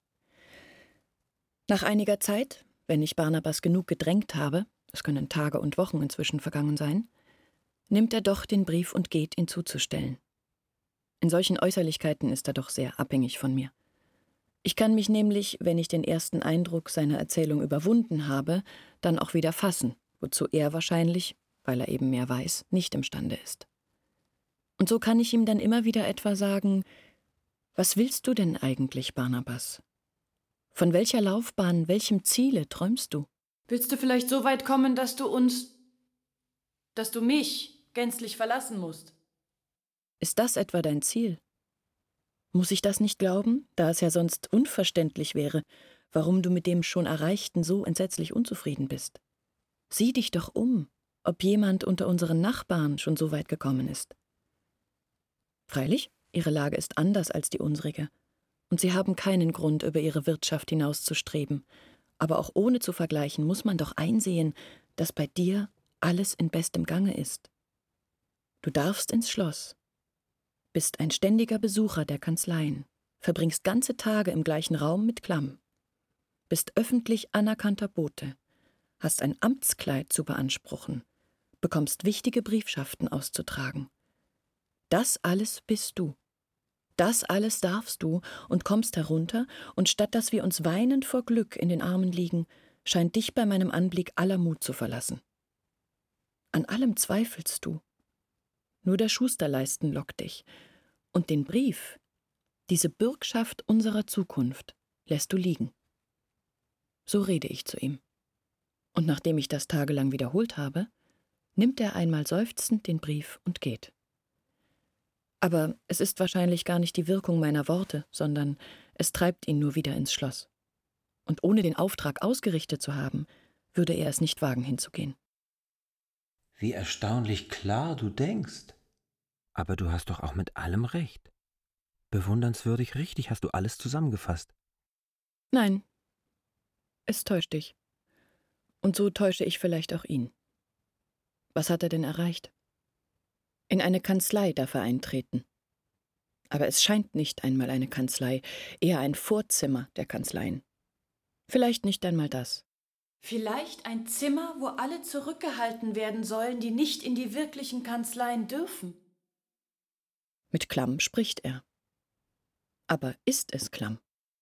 nach einiger Zeit, wenn ich Barnabas genug gedrängt habe, es können Tage und Wochen inzwischen vergangen sein, nimmt er doch den Brief und geht, ihn zuzustellen. In solchen Äußerlichkeiten ist er doch sehr abhängig von mir. Ich kann mich nämlich, wenn ich den ersten Eindruck seiner Erzählung überwunden habe, dann auch wieder fassen, wozu er wahrscheinlich, weil er eben mehr weiß, nicht imstande ist. Und so kann ich ihm dann immer wieder etwa sagen: Was willst du denn eigentlich, Barnabas? Von welcher Laufbahn, welchem Ziele träumst du? Willst du vielleicht so weit kommen, dass du uns, dass du mich gänzlich verlassen musst? Ist das etwa dein Ziel? Muss ich das nicht glauben, da es ja sonst unverständlich wäre, warum du mit dem schon Erreichten so entsetzlich unzufrieden bist? Sieh dich doch um, ob jemand unter unseren Nachbarn schon so weit gekommen ist. Freilich, ihre Lage ist anders als die unsrige. und sie haben keinen Grund, über ihre Wirtschaft hinauszustreben. Aber auch ohne zu vergleichen muss man doch einsehen, dass bei dir alles in bestem Gange ist. Du darfst ins Schloss, bist ein ständiger Besucher der Kanzleien, verbringst ganze Tage im gleichen Raum mit Klamm, bist öffentlich anerkannter Bote, hast ein Amtskleid zu beanspruchen, bekommst wichtige Briefschaften auszutragen. Das alles bist du. Das alles darfst du und kommst herunter, und statt dass wir uns weinend vor Glück in den Armen liegen, scheint dich bei meinem Anblick aller Mut zu verlassen. An allem zweifelst du. Nur der Schusterleisten lockt dich. Und den Brief, diese Bürgschaft unserer Zukunft, lässt du liegen. So rede ich zu ihm. Und nachdem ich das tagelang wiederholt habe, nimmt er einmal seufzend den Brief und geht. Aber es ist wahrscheinlich gar nicht die Wirkung meiner Worte, sondern es treibt ihn nur wieder ins Schloss. Und ohne den Auftrag ausgerichtet zu haben, würde er es nicht wagen, hinzugehen. Wie erstaunlich klar du denkst. Aber du hast doch auch mit allem recht. Bewundernswürdig richtig hast du alles zusammengefasst. Nein, es täuscht dich. Und so täusche ich vielleicht auch ihn. Was hat er denn erreicht? In eine Kanzlei darf er eintreten. Aber es scheint nicht einmal eine Kanzlei, eher ein Vorzimmer der Kanzleien. Vielleicht nicht einmal das. Vielleicht ein Zimmer, wo alle zurückgehalten werden sollen, die nicht in die wirklichen Kanzleien dürfen. Mit Klamm spricht er. Aber ist es Klamm?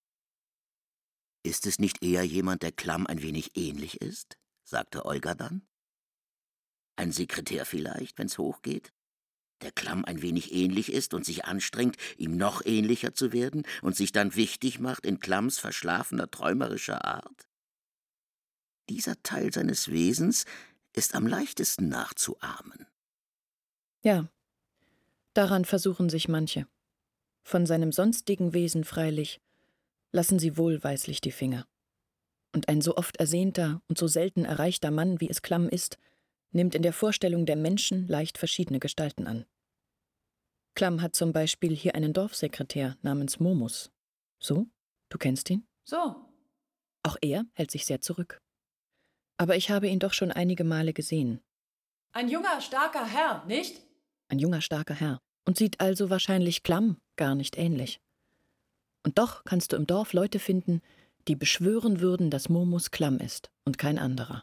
»Ist es nicht eher jemand, der Klamm ein wenig ähnlich ist?« sagte Olga dann. »Ein Sekretär vielleicht, wenn's hochgeht, der Klamm ein wenig ähnlich ist und sich anstrengt, ihm noch ähnlicher zu werden und sich dann wichtig macht in Klamms verschlafener, träumerischer Art? Dieser Teil seines Wesens ist am leichtesten nachzuahmen.« Ja, daran versuchen sich manche. Von seinem sonstigen Wesen freilich lassen sie wohlweislich die Finger. Und ein so oft ersehnter und so selten erreichter Mann, wie es Klamm ist, nimmt in der Vorstellung der Menschen leicht verschiedene Gestalten an. Klamm hat zum Beispiel hier einen Dorfsekretär namens Momus. So? Du kennst ihn? So. Auch er hält sich sehr zurück. Aber ich habe ihn doch schon einige Male gesehen. Ein junger, starker Herr, nicht? Ein junger, starker Herr. Und sieht also wahrscheinlich Klamm gar nicht ähnlich. Und doch kannst du im Dorf Leute finden, die beschwören würden, dass Momus Klamm ist und kein anderer.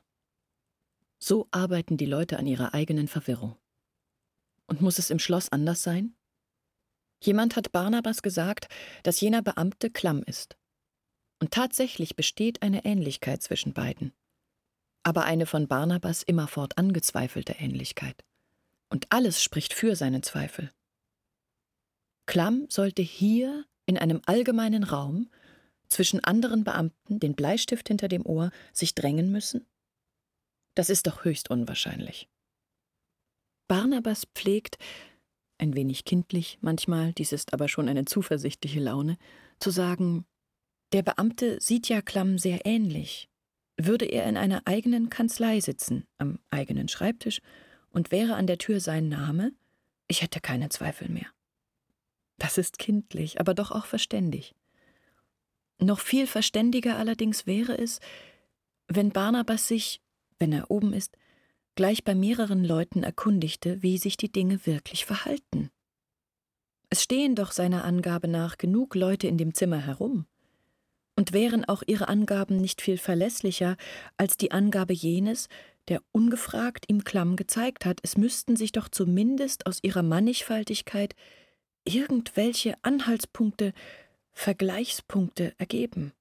So arbeiten die Leute an ihrer eigenen Verwirrung. Und muss es im Schloss anders sein? Jemand hat Barnabas gesagt, dass jener Beamte Klamm ist. Und tatsächlich besteht eine Ähnlichkeit zwischen beiden. Aber eine von Barnabas immerfort angezweifelte Ähnlichkeit. Und alles spricht für seine Zweifel. Klamm sollte hier in einem allgemeinen Raum zwischen anderen Beamten, den Bleistift hinter dem Ohr, sich drängen müssen? Das ist doch höchst unwahrscheinlich. Barnabas pflegt, ein wenig kindlich manchmal, dies ist aber schon eine zuversichtliche Laune, zu sagen, der Beamte sieht ja Klamm sehr ähnlich. Würde er in einer eigenen Kanzlei sitzen, am eigenen Schreibtisch, und wäre an der Tür sein Name, ich hätte keine Zweifel mehr. Das ist kindlich, aber doch auch verständig. Noch viel verständiger allerdings wäre es, wenn Barnabas sich, wenn er oben ist, gleich bei mehreren Leuten erkundigte, wie sich die Dinge wirklich verhalten. Es stehen doch seiner Angabe nach genug Leute in dem Zimmer herum. Und wären auch ihre Angaben nicht viel verlässlicher als die Angabe jenes, der ungefragt ihm Klamm gezeigt hat, es müssten sich doch zumindest aus ihrer Mannigfaltigkeit irgendwelche Anhaltspunkte, Vergleichspunkte ergeben.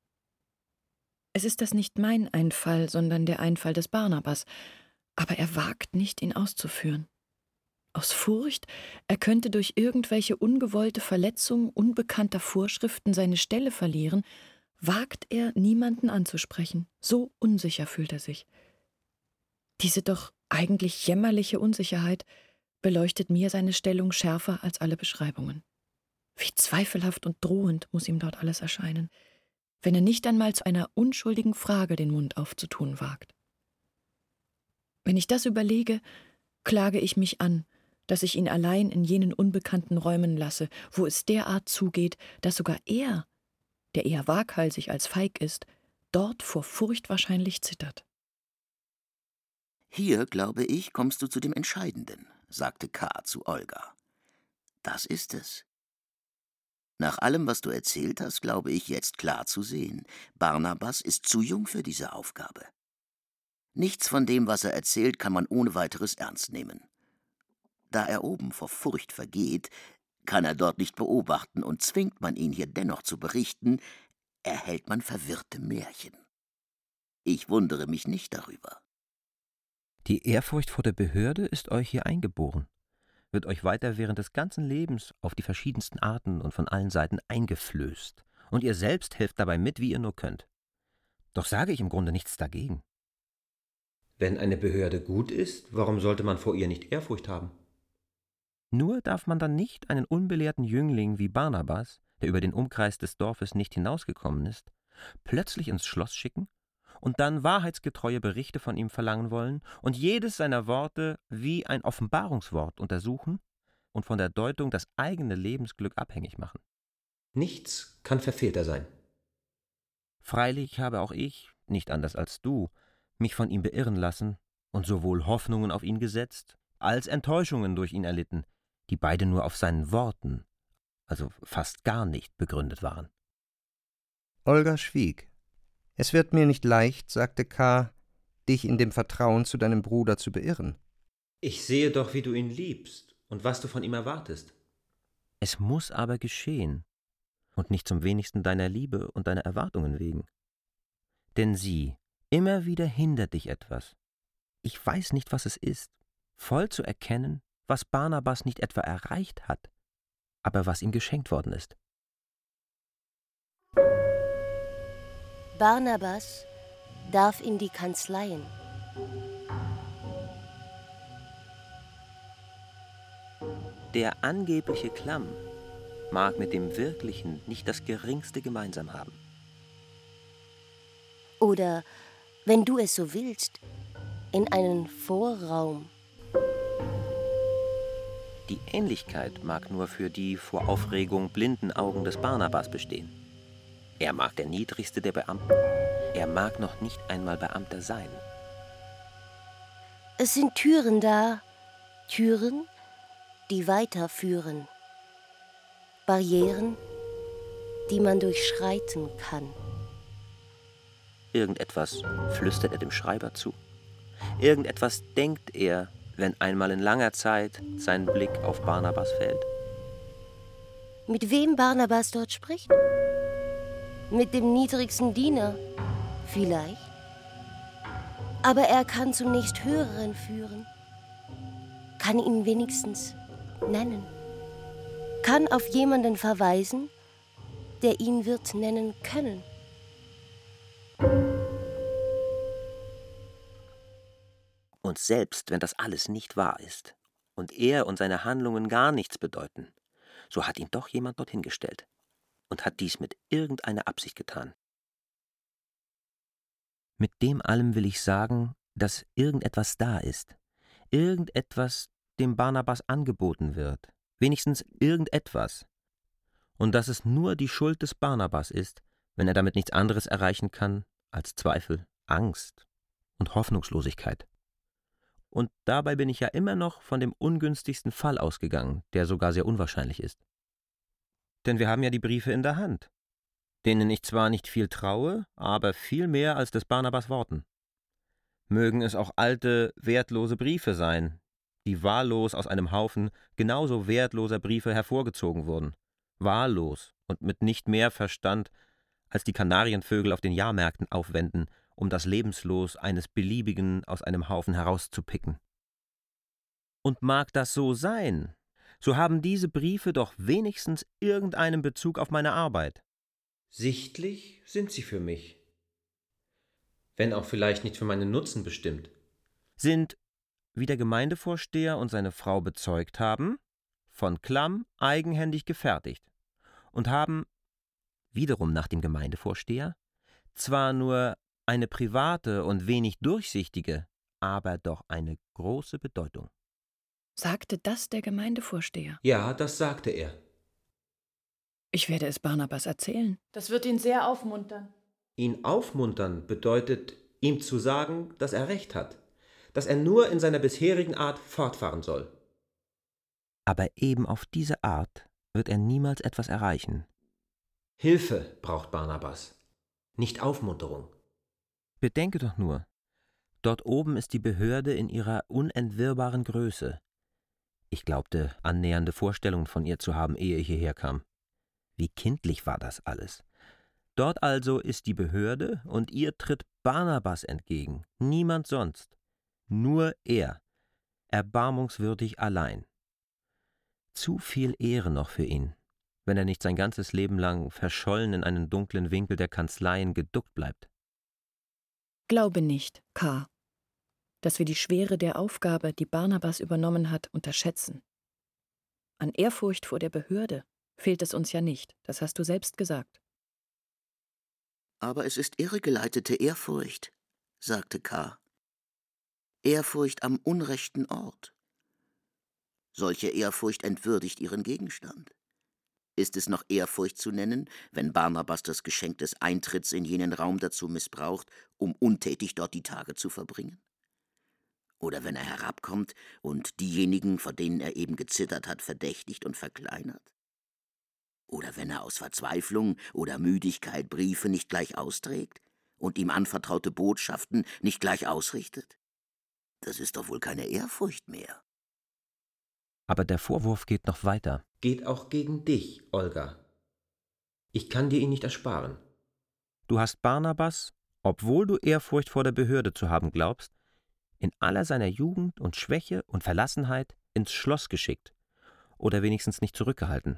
Es ist das nicht mein Einfall, sondern der Einfall des Barnabas, aber er wagt nicht, ihn auszuführen. Aus Furcht, er könnte durch irgendwelche ungewollte Verletzung unbekannter Vorschriften seine Stelle verlieren, wagt er, niemanden anzusprechen. So unsicher fühlt er sich. Diese doch eigentlich jämmerliche Unsicherheit beleuchtet mir seine Stellung schärfer als alle Beschreibungen. Wie zweifelhaft und drohend muss ihm dort alles erscheinen, wenn er nicht einmal zu einer unschuldigen Frage den Mund aufzutun wagt. Wenn ich das überlege, klage ich mich an, dass ich ihn allein in jenen unbekannten Räumen lasse, wo es derart zugeht, dass sogar er, der eher waghalsig als feig ist, dort vor Furcht wahrscheinlich zittert. »Hier, glaube ich, kommst du zu dem Entscheidenden«, sagte K. zu Olga. »Das ist es. Nach allem, was du erzählt hast, glaube ich, jetzt klar zu sehen, Barnabas ist zu jung für diese Aufgabe. Nichts von dem, was er erzählt, kann man ohne weiteres ernst nehmen. Da er oben vor Furcht vergeht, kann er dort nicht beobachten, und zwingt man ihn hier dennoch zu berichten, erhält man verwirrte Märchen. Ich wundere mich nicht darüber.« Die Ehrfurcht vor der Behörde ist euch hier eingeboren, wird euch weiter während des ganzen Lebens auf die verschiedensten Arten und von allen Seiten eingeflößt, und ihr selbst helft dabei mit, wie ihr nur könnt. Doch sage ich im Grunde nichts dagegen. Wenn eine Behörde gut ist, warum sollte man vor ihr nicht Ehrfurcht haben? Nur darf man dann nicht einen unbelehrten Jüngling wie Barnabas, der über den Umkreis des Dorfes nicht hinausgekommen ist, plötzlich ins Schloss schicken und dann wahrheitsgetreue Berichte von ihm verlangen wollen und jedes seiner Worte wie ein Offenbarungswort untersuchen und von der Deutung das eigene Lebensglück abhängig machen. Nichts kann verfehlter sein. Freilich habe auch ich, nicht anders als du, mich von ihm beirren lassen und sowohl Hoffnungen auf ihn gesetzt, als Enttäuschungen durch ihn erlitten, die beide nur auf seinen Worten, also fast gar nicht, begründet waren. Olga schwieg. »Es wird mir nicht leicht«, sagte K., »dich in dem Vertrauen zu deinem Bruder zu beirren.« Ich sehe doch, wie du ihn liebst und was du von ihm erwartest. Es muss aber geschehen, und nicht zum wenigsten deiner Liebe und deiner Erwartungen wegen. Denn sieh, immer wieder hindert dich etwas. Ich weiß nicht, was es ist, voll zu erkennen, was Barnabas nicht etwa erreicht hat, aber was ihm geschenkt worden ist. Barnabas darf in die Kanzleien. Der angebliche Klamm mag mit dem Wirklichen nicht das Geringste gemeinsam haben. Oder, wenn du es so willst, in einen Vorraum. Die Ähnlichkeit mag nur für die vor Aufregung blinden Augen des Barnabas bestehen. Er mag der niedrigste der Beamten, er mag noch nicht einmal Beamter sein. Es sind Türen da, Türen, die weiterführen. Barrieren, die man durchschreiten kann. Irgendetwas flüstert er dem Schreiber zu. Irgendetwas denkt er, wenn einmal in langer Zeit sein Blick auf Barnabas fällt. Mit wem Barnabas dort spricht? Mit dem niedrigsten Diener, vielleicht. Aber er kann zum nächsthöheren führen, kann ihn wenigstens nennen, kann auf jemanden verweisen, der ihn wird nennen können. Und selbst wenn das alles nicht wahr ist und er und seine Handlungen gar nichts bedeuten, so hat ihn doch jemand dorthin gestellt und hat dies mit irgendeiner Absicht getan. Mit dem allem will ich sagen, dass irgendetwas da ist, irgendetwas dem Barnabas angeboten wird, wenigstens irgendetwas, und dass es nur die Schuld des Barnabas ist, wenn er damit nichts anderes erreichen kann als Zweifel, Angst und Hoffnungslosigkeit. Und dabei bin ich ja immer noch von dem ungünstigsten Fall ausgegangen, der sogar sehr unwahrscheinlich ist. Denn wir haben ja die Briefe in der Hand, denen ich zwar nicht viel traue, aber viel mehr als des Barnabas Worten. Mögen es auch alte, wertlose Briefe sein, die wahllos aus einem Haufen genauso wertloser Briefe hervorgezogen wurden, wahllos und mit nicht mehr Verstand, als die Kanarienvögel auf den Jahrmärkten aufwenden, um das Lebenslos eines Beliebigen aus einem Haufen herauszupicken. Und mag das so sein, so haben diese Briefe doch wenigstens irgendeinen Bezug auf meine Arbeit. Sichtlich sind sie für mich, wenn auch vielleicht nicht für meinen Nutzen bestimmt. Sind, wie der Gemeindevorsteher und seine Frau bezeugt haben, von Klamm eigenhändig gefertigt und haben, wiederum nach dem Gemeindevorsteher, zwar nur eine private und wenig durchsichtige, aber doch eine große Bedeutung. Sagte das der Gemeindevorsteher? Ja, das sagte er. Ich werde es Barnabas erzählen. Das wird ihn sehr aufmuntern. Ihn aufmuntern bedeutet, ihm zu sagen, dass er recht hat, dass er nur in seiner bisherigen Art fortfahren soll. Aber eben auf diese Art wird er niemals etwas erreichen. Hilfe braucht Barnabas, nicht Aufmunterung. Bedenke doch nur, dort oben ist die Behörde in ihrer unentwirrbaren Größe. Ich glaubte, annähernde Vorstellungen von ihr zu haben, ehe ich hierher kam. Wie kindlich war das alles. Dort also ist die Behörde, und ihr tritt Barnabas entgegen, niemand sonst. Nur er, erbarmungswürdig allein. Zu viel Ehre noch für ihn, wenn er nicht sein ganzes Leben lang verschollen in einen dunklen Winkel der Kanzleien geduckt bleibt. Glaube nicht, K., dass wir die Schwere der Aufgabe, die Barnabas übernommen hat, unterschätzen. An Ehrfurcht vor der Behörde fehlt es uns ja nicht, das hast du selbst gesagt. Aber es ist irregeleitete Ehrfurcht, sagte K. Ehrfurcht am unrechten Ort. Solche Ehrfurcht entwürdigt ihren Gegenstand. Ist es noch Ehrfurcht zu nennen, wenn Barnabas das Geschenk des Eintritts in jenen Raum dazu missbraucht, um untätig dort die Tage zu verbringen? Oder wenn er herabkommt und diejenigen, vor denen er eben gezittert hat, verdächtigt und verkleinert? Oder wenn er aus Verzweiflung oder Müdigkeit Briefe nicht gleich austrägt und ihm anvertraute Botschaften nicht gleich ausrichtet? Das ist doch wohl keine Ehrfurcht mehr. Aber der Vorwurf geht noch weiter. Geht auch gegen dich, Olga. Ich kann dir ihn nicht ersparen. Du hast Barnabas, obwohl du Ehrfurcht vor der Behörde zu haben glaubst, in aller seiner Jugend und Schwäche und Verlassenheit ins Schloss geschickt oder wenigstens nicht zurückgehalten.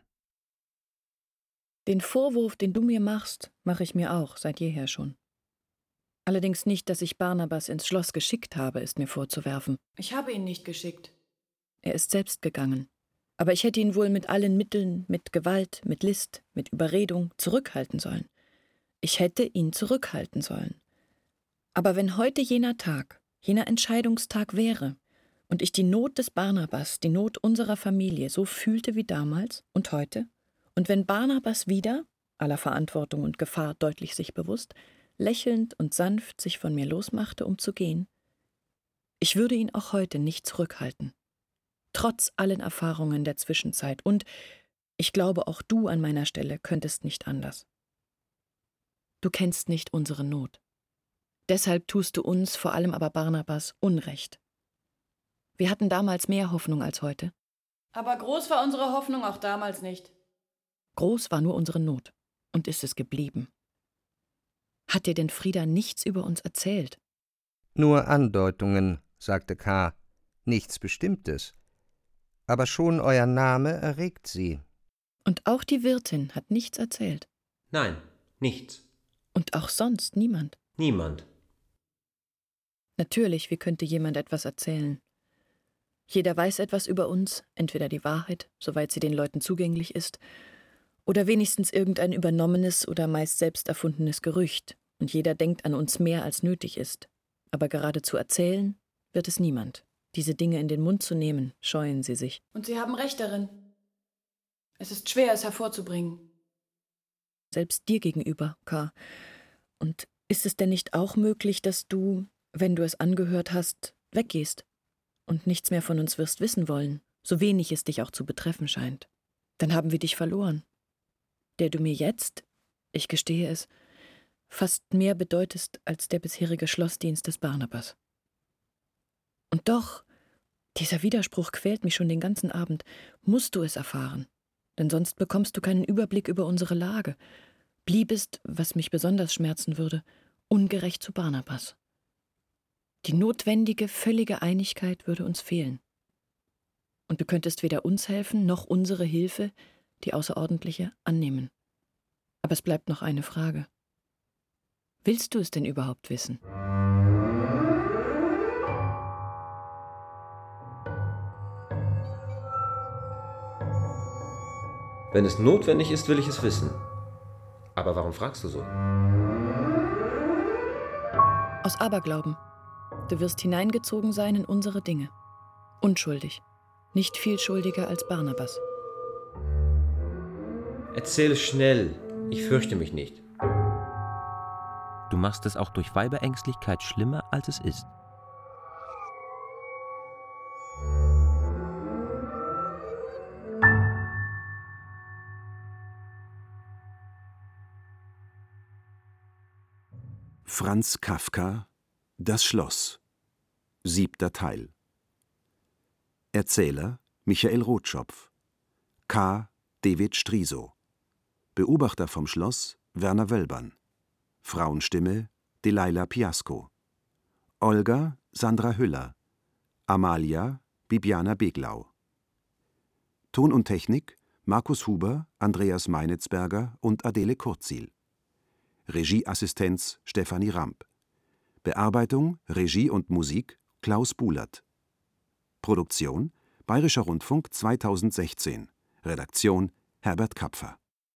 Den Vorwurf, den du mir machst, mache ich mir auch seit jeher schon. Allerdings nicht, dass ich Barnabas ins Schloss geschickt habe, ist mir vorzuwerfen. Ich habe ihn nicht geschickt. Er ist selbst gegangen. Aber ich hätte ihn wohl mit allen Mitteln, mit Gewalt, mit List, mit Überredung zurückhalten sollen. Ich hätte ihn zurückhalten sollen. Aber wenn heute jener Tag, jener Entscheidungstag wäre und ich die Not des Barnabas, die Not unserer Familie so fühlte wie damals und heute, und wenn Barnabas wieder, aller Verantwortung und Gefahr deutlich sich bewusst, lächelnd und sanft sich von mir losmachte, um zu gehen, ich würde ihn auch heute nicht zurückhalten. Trotz allen Erfahrungen der Zwischenzeit, und ich glaube, auch du an meiner Stelle könntest nicht anders. Du kennst nicht unsere Not. Deshalb tust du uns, vor allem aber Barnabas, Unrecht. Wir hatten damals mehr Hoffnung als heute. Aber groß war unsere Hoffnung auch damals nicht. Groß war nur unsere Not und ist es geblieben. Hat dir denn Frieda nichts über uns erzählt? Nur Andeutungen, sagte K., nichts Bestimmtes. Aber schon euer Name erregt sie. Und auch die Wirtin hat nichts erzählt? Nein, nichts. Und auch sonst niemand? Niemand. Natürlich, wie könnte jemand etwas erzählen? Jeder weiß etwas über uns, entweder die Wahrheit, soweit sie den Leuten zugänglich ist, oder wenigstens irgendein übernommenes oder meist selbst erfundenes Gerücht, und jeder denkt an uns mehr, als nötig ist. Aber gerade zu erzählen wird es niemand. Diese Dinge in den Mund zu nehmen, scheuen sie sich. Und Sie haben recht darin. Es ist schwer, es hervorzubringen. Selbst dir gegenüber, K. Und ist es denn nicht auch möglich, dass du, wenn du es angehört hast, weggehst und nichts mehr von uns wirst wissen wollen, so wenig es dich auch zu betreffen scheint? Dann haben wir dich verloren, der du mir jetzt, ich gestehe es, fast mehr bedeutest als der bisherige Schlossdienst des Barnabas. Und doch, dieser Widerspruch quält mich schon den ganzen Abend, musst du es erfahren, denn sonst bekommst du keinen Überblick über unsere Lage, bliebest, was mich besonders schmerzen würde, ungerecht zu Barnabas. Die notwendige, völlige Einigkeit würde uns fehlen. Und du könntest weder uns helfen, noch unsere Hilfe, die außerordentliche, annehmen. Aber es bleibt noch eine Frage. Willst du es denn überhaupt wissen? Wenn es notwendig ist, will ich es wissen. Aber warum fragst du so? Aus Aberglauben. Du wirst hineingezogen sein in unsere Dinge. Unschuldig. nicht viel schuldiger als Barnabas. Erzähl schnell, ich fürchte mich nicht. Du machst es auch durch Weiberängstlichkeit schlimmer, als es ist. Franz Kafka: Das Schloss. Siebter Teil. Erzähler Michael Rotschopf. K. David Striso. Beobachter vom Schloss Werner Wölbern. Frauenstimme Delilah Piasco. Olga Sandra Hüller. Amalia Bibiana Beglau. Ton und Technik Markus Huber, Andreas Meinitzberger und Adele Kurzil. Regieassistenz Stefanie Ramp. Bearbeitung, Regie und Musik Klaus Buhlert. Produktion Bayerischer Rundfunk zweitausendsechzehn. Redaktion Herbert Kapfer.